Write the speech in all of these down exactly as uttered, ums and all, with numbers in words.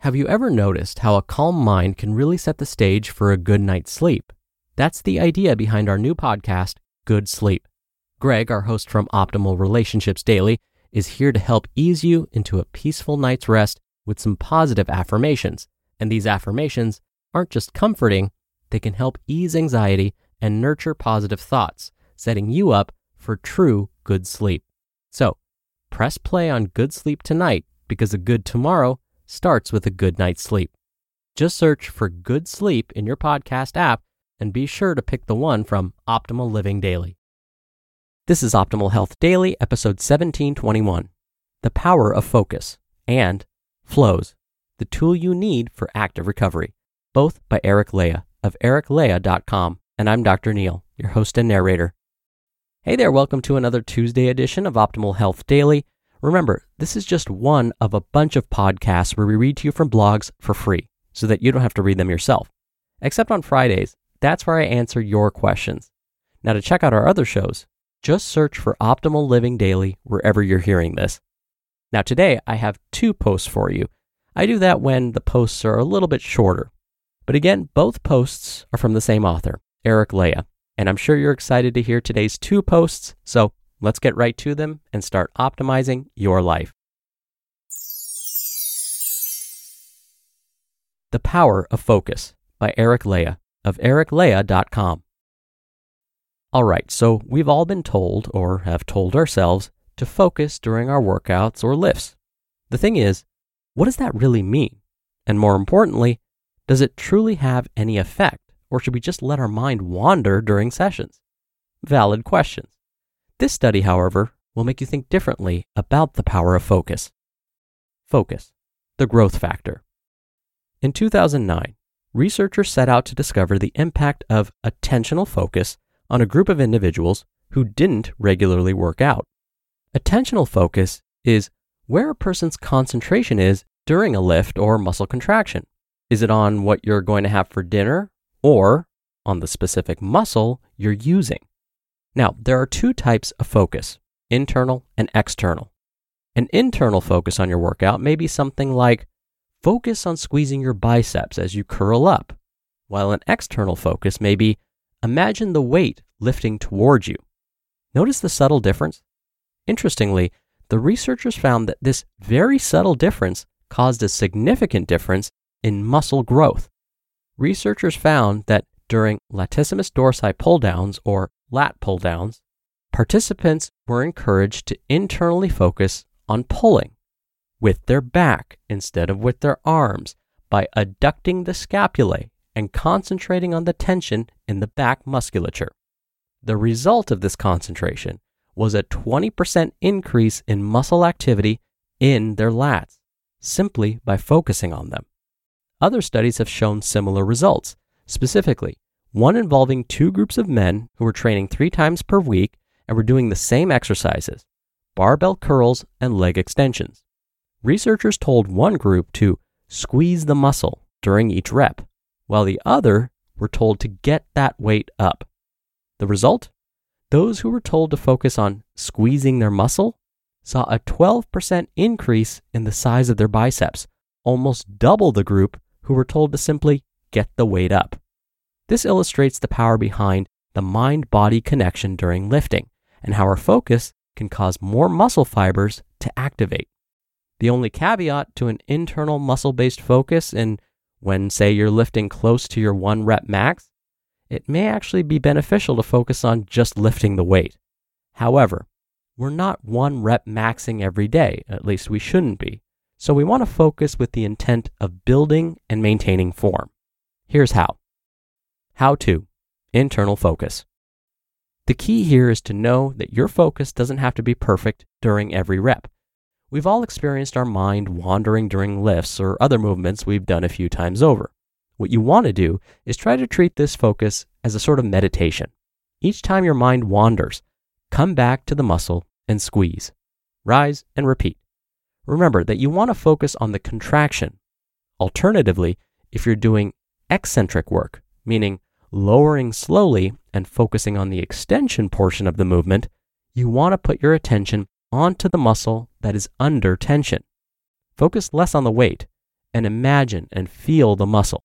Have you ever noticed how a calm mind can really set the stage for a good night's sleep? That's the idea behind our new podcast, Good Sleep. Greg, our host from Optimal Relationships Daily, is here to help ease you into a peaceful night's rest with some positive affirmations. And these affirmations aren't just comforting, they can help ease anxiety and nurture positive thoughts, setting you up for true good sleep. So, press play on Good Sleep tonight because a good tomorrow starts with a good night's sleep. Just search for Good Sleep in your podcast app and be sure to pick the one from Optimal Living Daily. This is Optimal Health Daily, episode seventeen twenty-one, The Power of Focus, and Flows, the tool you need for active recovery, both by Eric Lea of eric lea dot com, and I'm Doctor Neil, your host and narrator. Hey there, welcome to another Tuesday edition of Optimal Health Daily. Remember, this is just one of a bunch of podcasts where we read to you from blogs for free, so that you don't have to read them yourself. Except on Fridays, that's where I answer your questions. Now to check out our other shows, just search for Optimal Living Daily wherever you're hearing this. Now today, I have two posts for you. I do that when the posts are a little bit shorter. But again, both posts are from the same author, Eric Lea, and I'm sure you're excited to hear today's two posts, so let's get right to them and start optimizing your life. The Power of Focus by Eric Lea of eric lea dot com. All right, so we've all been told or have told ourselves to focus during our workouts or lifts. The thing is, what does that really mean? And more importantly, does it truly have any effect, or should we just let our mind wander during sessions? Valid questions. This study, however, will make you think differently about the power of focus. Focus, the growth factor. In two thousand nine, researchers set out to discover the impact of attentional focus on a group of individuals who didn't regularly work out. Attentional focus is where a person's concentration is during a lift or muscle contraction. Is it on what you're going to have for dinner or on the specific muscle you're using? Now, there are two types of focus, internal and external. An internal focus on your workout may be something like focus on squeezing your biceps as you curl up, while an external focus may be imagine the weight lifting towards you. Notice the subtle difference? Interestingly, the researchers found that this very subtle difference caused a significant difference in muscle growth. Researchers found that during latissimus dorsi pull-downs or lat pull-downs, participants were encouraged to internally focus on pulling with their back instead of with their arms by adducting the scapulae and concentrating on the tension in the back musculature. The result of this concentration was a twenty percent increase in muscle activity in their lats, simply by focusing on them. Other studies have shown similar results, specifically one involving two groups of men who were training three times per week and were doing the same exercises, barbell curls and leg extensions. Researchers told one group to squeeze the muscle during each rep, while the other were told to get that weight up. The result? Those who were told to focus on squeezing their muscle saw a twelve percent increase in the size of their biceps, almost double the group who were told to simply get the weight up. This illustrates the power behind the mind-body connection during lifting and how our focus can cause more muscle fibers to activate. The only caveat to an internal muscle-based focus in when, say, you're lifting close to your one rep max, it may actually be beneficial to focus on just lifting the weight. However, we're not one rep maxing every day, at least we shouldn't be. So we want to focus with the intent of building and maintaining form. Here's how. How to. Internal focus. The key here is to know that your focus doesn't have to be perfect during every rep. We've all experienced our mind wandering during lifts or other movements we've done a few times over. What you want to do is try to treat this focus as a sort of meditation. Each time your mind wanders, come back to the muscle and squeeze. Rise and repeat. Remember that you want to focus on the contraction. Alternatively, if you're doing eccentric work, meaning lowering slowly and focusing on the extension portion of the movement, you want to put your attention onto the muscle that is under tension. Focus less on the weight and imagine and feel the muscle.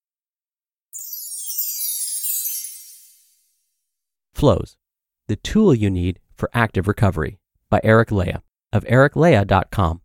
Flows, the tool you need for active recovery, by Eric Lea of eric lea dot com.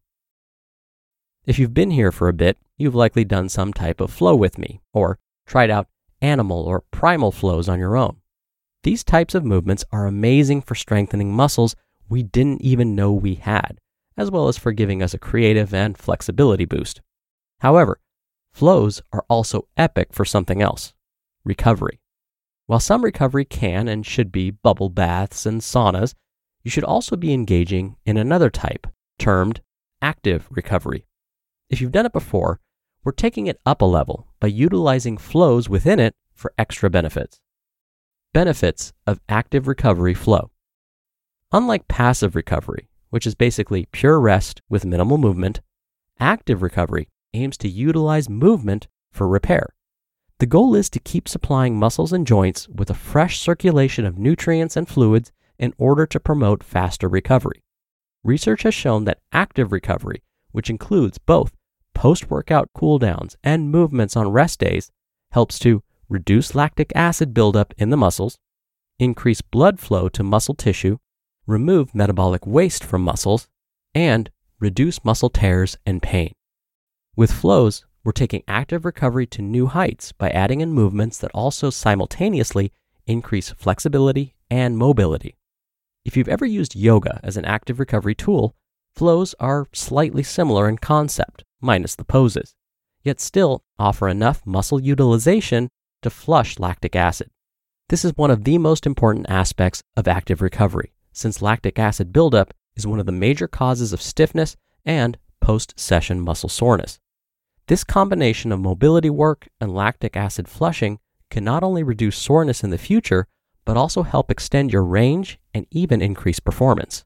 If you've been here for a bit, you've likely done some type of flow with me, or tried out animal or primal flows on your own. These types of movements are amazing for strengthening muscles we didn't even know we had, as well as for giving us a creative and flexibility boost. However, flows are also epic for something else: recovery. While some recovery can and should be bubble baths and saunas, you should also be engaging in another type, termed active recovery. If you've done it before, we're taking it up a level by utilizing flows within it for extra benefits. Benefits of active recovery flow. Unlike passive recovery, which is basically pure rest with minimal movement, active recovery aims to utilize movement for repair. The goal is to keep supplying muscles and joints with a fresh circulation of nutrients and fluids in order to promote faster recovery. Research has shown that active recovery, which includes both post-workout cooldowns and movements on rest days, helps to reduce lactic acid buildup in the muscles, increase blood flow to muscle tissue, remove metabolic waste from muscles, and reduce muscle tears and pain. With flows, we're taking active recovery to new heights by adding in movements that also simultaneously increase flexibility and mobility. If you've ever used yoga as an active recovery tool, flows are slightly similar in concept, minus the poses, yet still offer enough muscle utilization to flush lactic acid. This is one of the most important aspects of active recovery, since lactic acid buildup is one of the major causes of stiffness and post-session muscle soreness. This combination of mobility work and lactic acid flushing can not only reduce soreness in the future, but also help extend your range and even increase performance.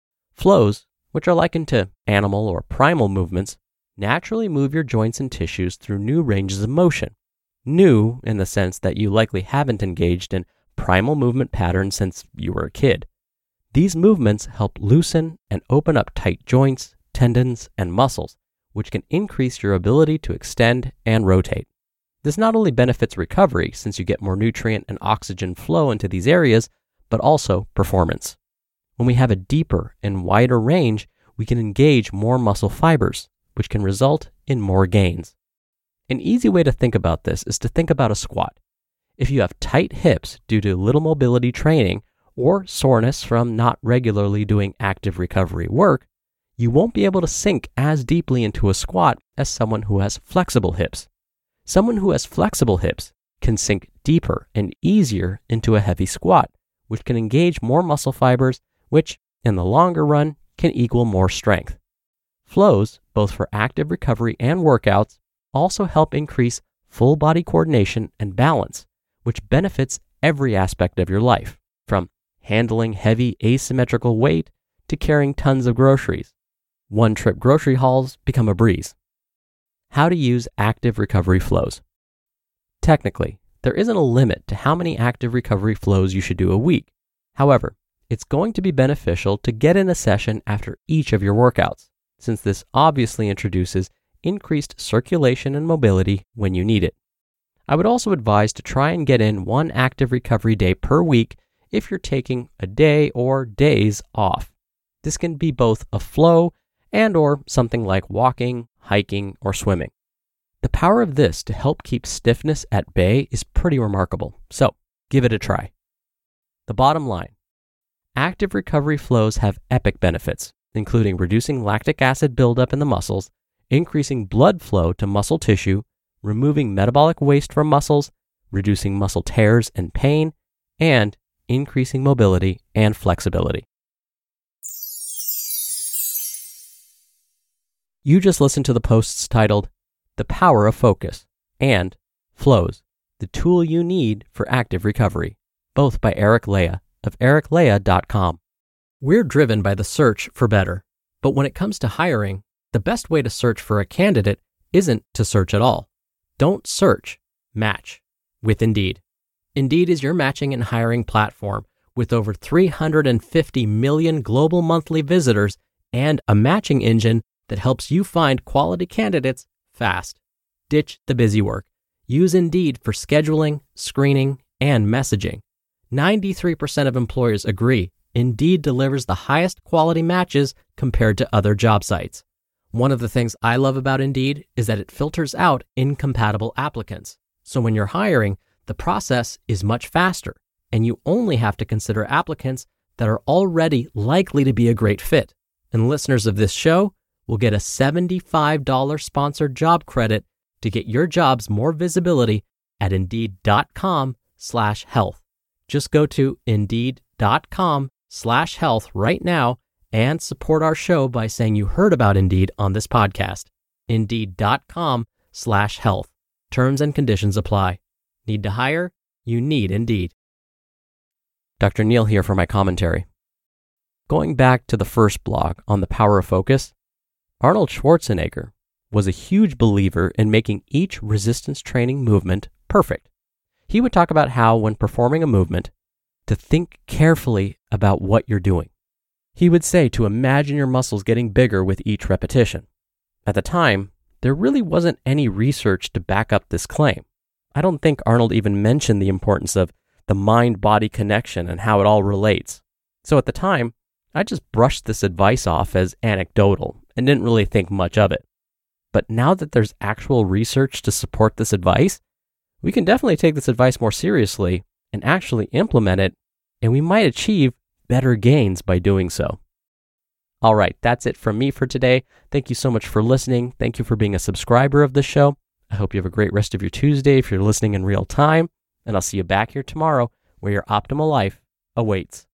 Flows, which are likened to animal or primal movements, naturally move your joints and tissues through new ranges of motion. New in the sense that you likely haven't engaged in primal movement patterns since you were a kid. These movements help loosen and open up tight joints, tendons, and muscles, which can increase your ability to extend and rotate. This not only benefits recovery, since you get more nutrient and oxygen flow into these areas, but also performance. When we have a deeper and wider range, we can engage more muscle fibers, which can result in more gains. An easy way to think about this is to think about a squat. If you have tight hips due to little mobility training or soreness from not regularly doing active recovery work, you won't be able to sink as deeply into a squat as someone who has flexible hips. Someone who has flexible hips can sink deeper and easier into a heavy squat, which can engage more muscle fibers, which, in the longer run, can equal more strength. Flows, both for active recovery and workouts, also help increase full body coordination and balance, which benefits every aspect of your life, from handling heavy asymmetrical weight to carrying tons of groceries. One-trip grocery hauls become a breeze. How to use active recovery flows. Technically, there isn't a limit to how many active recovery flows you should do a week. However, it's going to be beneficial to get in a session after each of your workouts, since this obviously introduces increased circulation and mobility when you need it. I would also advise to try and get in one active recovery day per week if you're taking a day or days off. This can be both a flow and or something like walking, hiking, or swimming. The power of this to help keep stiffness at bay is pretty remarkable, so give it a try. The bottom line: active recovery flows have epic benefits, including reducing lactic acid buildup in the muscles, increasing blood flow to muscle tissue, removing metabolic waste from muscles, reducing muscle tears and pain, and increasing mobility and flexibility. You just listened to the posts titled The Power of Focus and Flows, the tool you need for active recovery, both by Eric Lea of eric lea dot com. We're driven by the search for better, but when it comes to hiring, the best way to search for a candidate isn't to search at all. Don't search, match with Indeed. Indeed is your matching and hiring platform with over three hundred fifty million global monthly visitors and a matching engine that helps you find quality candidates fast. ditch the busy work. Use Indeed for scheduling, screening, and messaging. ninety-three percent of employers agree Indeed delivers the highest quality matches compared to other job sites. One of the things I love about Indeed is that it filters out incompatible applicants. So when you're hiring, the process is much faster, and you only have to consider applicants that are already likely to be a great fit. And listeners of this show will get a seventy-five dollars sponsored job credit to get your jobs more visibility at Indeed.com slash health. Just go to Indeed.com slash health right now and support our show by saying you heard about Indeed on this podcast. Indeed.com slash health. Terms and conditions apply. Need to hire? You need Indeed. Doctor Neal here for my commentary. Going back to the first blog on the power of focus, Arnold Schwarzenegger was a huge believer in making each resistance training movement perfect. He would talk about how, when performing a movement, to think carefully about what you're doing. He would say to imagine your muscles getting bigger with each repetition. At the time, there really wasn't any research to back up this claim. I don't think Arnold even mentioned the importance of the mind-body connection and how it all relates. So at the time, I just brushed this advice off as anecdotal and didn't really think much of it. But now that there's actual research to support this advice, we can definitely take this advice more seriously and actually implement it, and we might achieve better gains by doing so. All right, that's it from me for today. Thank you so much for listening. Thank you for being a subscriber of the show. I hope you have a great rest of your Tuesday if you're listening in real time, and I'll see you back here tomorrow where your optimal life awaits.